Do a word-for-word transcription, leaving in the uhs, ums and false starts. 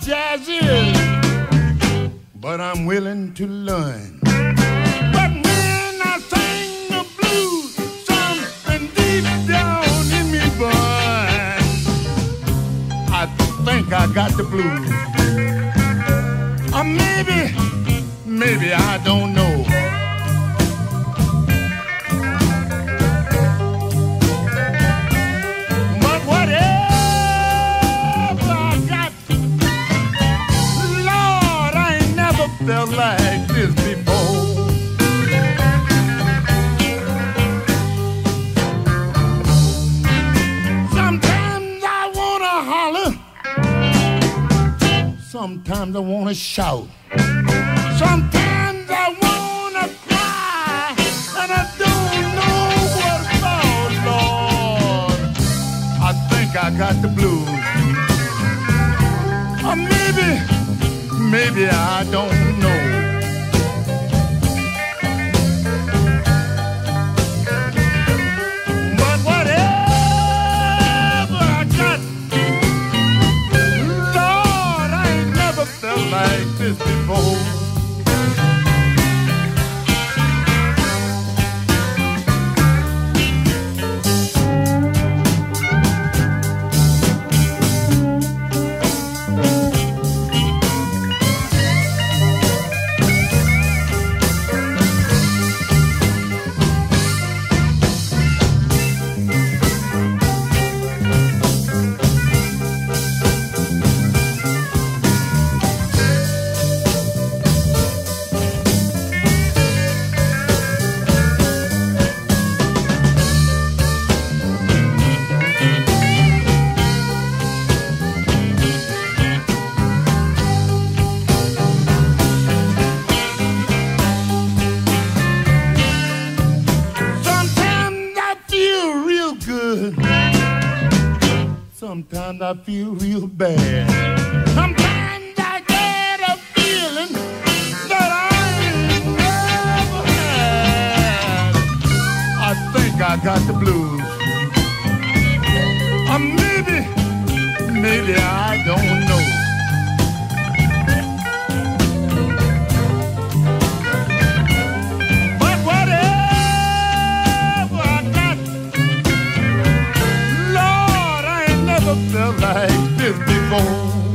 jazz is, but I'm willing to learn. But when I sing the blues, something deep down in me burns. I think I got the blues. Or maybe, maybe I don't know. But whatever I got, Lord, I ain't never felt like this before. Sometimes I wanna holler, sometimes I wanna shout, sometimes I wanna cry, and I don't know what about, Lord. I think I got the blues. Or maybe, maybe I don't know. But whatever I got, Lord, I ain't never felt like this before. Sometimes I feel real bad. Sometimes I get a feeling that I ain't never had. I think I got the blues. Or maybe, maybe I don't know. But whatever I got, Lord, I ain't never felt like this before.